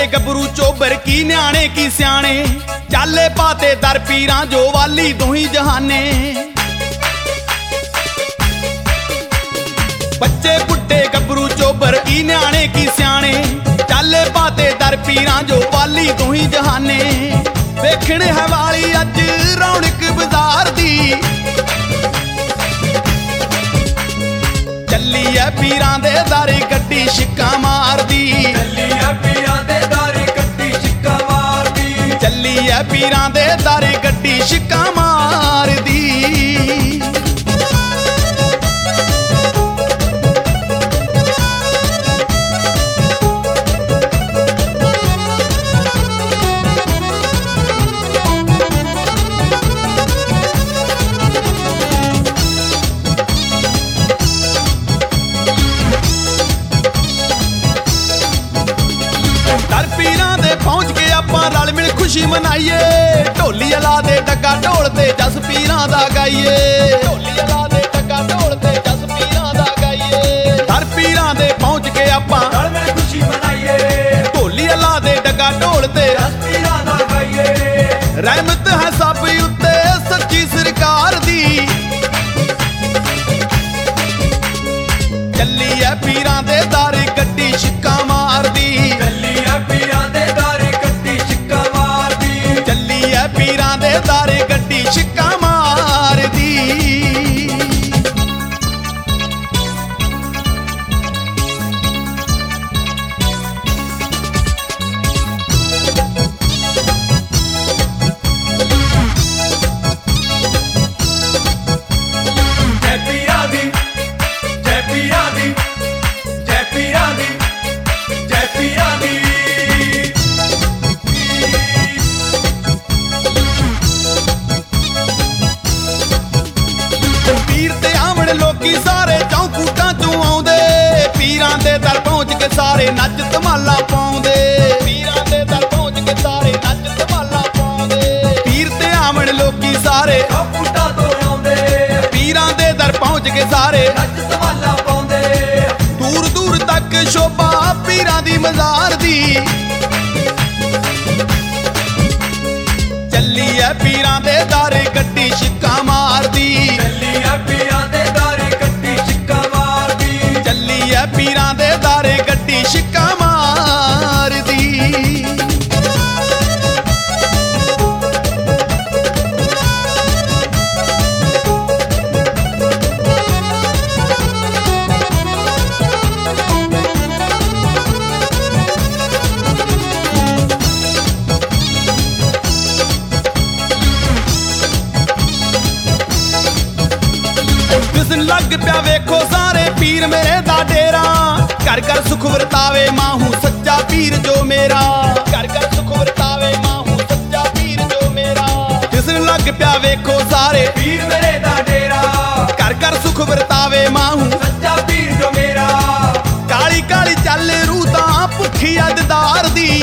ਗੱਭਰੂ ਚੋਬਰ ਕੀ ਨਿਆਣੇ ਕੀ ਸਿਆਣੇ, ਚਾਲੇ ਪਾਤੇ ਦਰ ਪੀਰਾਂ ਜੋ ਵਾਲੀ ਦੋਹੀ ਜਹਾਨੇ। ਬੱਚੇ ਬੁੱਢੇ ਗੱਭਰੂ ਚੋਬਰ ਕੀ ਨਿਆਣੇ ਕੀ ਸਿਆਣੇ, ਚਾਲੇ ਪਾਤੇ ਦਰ ਪੀਰਾਂ ਜੋ ਵਾਲੀ ਦੋਹੀ ਜਹਾਨੇ। ਵੇਖਣ ਹੈ ਵਾਲੀ ਅੱਜ ਰੌਣਕ ਬਾਜ਼ਾਰ ਦੀ, ਚੱਲੀ ਐ ਪੀਰਾਂ ਦੇ ਦਾਰੇ ਗੱਡੀ ਛਿੱਕਾਂ ਮਾਰਦੀ। ਚੱਲੀ ਐ ਪੀਰਾਂ ਦੇ ਦਾਰੇ ਗੱਡੀ ਛਿੱਕਾਂ ਮਾਰਦੀ। ਚੱਲੀ ਐ ਪੀਰਾਂ ਦੇ ਦਾਰੇ ਗੱਡੀ ਛਿੱਕਾਂ ਮਾਰਦੀ। ਦਰ ਪੀਰਾਂ ਦੇ ਪਹੁੰਚ ਕੇ ਆਪਾਂ ਰਲ ਮਿਲ ਖੁਸ਼ੀ ਮਨਾਈਏ, ਢੋਲੀ ਲਾ ਦੇ ਡੱਗਾ ਢੋਲ ਤੇ ਜਸ ਪੀਰਾਂ ਦਾ ਗਾਈਏ। ਢੋਲੀ ਲਾ ਦੇ ਡੱਗਾ ਢੋਲ ਤੇ ਜਸ ਪੀਰਾਂ ਦਾ ਗਾਈਏ। ਦਰ ਪੀਰਾਂ ਦੇ ਪਹੁੰਚ ਕੇ ਆਪਾਂ ਰਲ ਮਿਲ ਖੁਸ਼ੀ ਮਨਾਈਏ, ਢੋਲੀ ਲਾ ਦੇ ਡੱਗਾ ਢੋਲ ਤੇ ਜਸ ਪੀਰਾਂ ਦਾ ਗਾਈਏ। ਰਹਿਮਤ ਹੈ ਸਭ ਉੱਤੇ ਸੱਚੀ ਸਰਕਾਰ ਦੀ, ਚੱਲੀ ਐ ਪੀਰਾਂ ਦੇ ਦਾਰੇ ਗੱਡੀ ਛਿੱਕਾਂ ਮਾਰਦੀ। ਚੱਲੀ ਐ ਪੀਰਾਂ ਦੇ ਦਾਰੇ ਗੱਡੀ ਛਿੱਕਾਂ ਮਾਰਦੀ। ਚੱਲੀ ਐ ਪੀਰਾਂ ਦੇ ਦਾਰੇ ਗੱਡੀ ਛਿੱਕਾਂ ਮਾਰਦੀ। ਜੈ ਪੀਰਾਂ ਦੀ, ਜੈ ਪੀਰਾਂ ਦੀ, ਜੈ ਪੀਰਾਂ ਦੀ, ਜੈ ਪੀਰਾਂ ਦੀ। ਪੀਰ ਤੇ ਆਵਣ ਲੋਕੀ ਸਾਰੇ ਚੌਕੂਟਾਂ ਤੋਂ ਆਉਂਦੇ, ਪੀਰਾਂ ਦੇ ਦਰ ਪਹੁੰਚ ਕੇ ਸਾਰੇ ਨੱਚ ਧਮਾਲਾ ਪਾਉਂਦੇ। ਪੀਰਾਂ ਦੇ ਦਰ ਪਹੁੰਚ ਕੇ ਸਾਰੇ ਨੱਚ ਧਮਾਲਾ ਪਾਉਂਦੇ। ਪੀਰ ਤੇ ਆਵਣ ਲੋਕੀ ਸਾਰੇ ਚੌਕੂਟਾਂ ਤੋਂ ਆਉਂਦੇ, ਪੀਰਾਂ ਦੇ ਦਰ ਪਹੁੰਚ ਕੇ ਸਾਰੇ ਨੱਚ ਧਮਾਲਾ ਪਾਉਂਦੇ। ਦੂਰ ਦੂਰ ਤੱਕ ਸ਼ੋਭਾ ਪੀਰਾਂ ਦੀ ਮਜ਼ਾਰ ਦੀ, ਚੱਲੀ ਐ ਪੀਰਾਂ ਦੇ ਦਾਰੇ ਗੱਡੀ ਛਿੱਕਾਂ ਮਾਰਦੀ। ਚੱਲੀ ਐ ਪੀਰਾਂ ਦੇ ਦਾਰੇ ਗੱਡੀ ਛਿੱਕਾਂ ਮਾਰਦੀ। ਚੱਲੀ ਐ ਪੀਰਾਂ ਦੇ ਦਾਰੇ ਗੱਡੀ ਛਿੱਕਾਂ ਮਾਰਦੀ। ਦਿਸਣ ਲੱਗ ਪਿਆ ਵੇਖੋ ਸਾਰੇ ਪੀਰ ਮੇਰੇ ਦਾ ਡੇਰਾ, ਘਰ ਘਰ ਸੁਖ ਵਰਤਾਵੇ ਮਾਹੂ ਸੱਚਾ ਪੀਰ ਜੋ ਮੇਰਾ। ਘਰ ਘਰ ਸੁਖ ਵਰਤਾਵੇ ਮਾਹੂ ਸੱਚਾ ਪੀਰ ਜੋ ਮੇਰਾ। ਦਿਸਣ ਲੱਗ ਪਿਆ ਵੇਖੋ ਸਾਰੇ ਪੀਰ ਮੇਰੇ ਦਾ ਡੇਰਾ, ਘਰ ਘਰ ਸੁਖ ਵਰਤਾਵੇ ਮਾਹੂ ਸੱਚਾ ਪੀਰ ਜੋ ਮੇਰਾ। ਕਾਲੀ ਕਾਲੀ ਚੱਲ ਰੂਹ ਤਾਂ ਭੁੱਖੀ ਅਦਦਾਰ ਦੀ,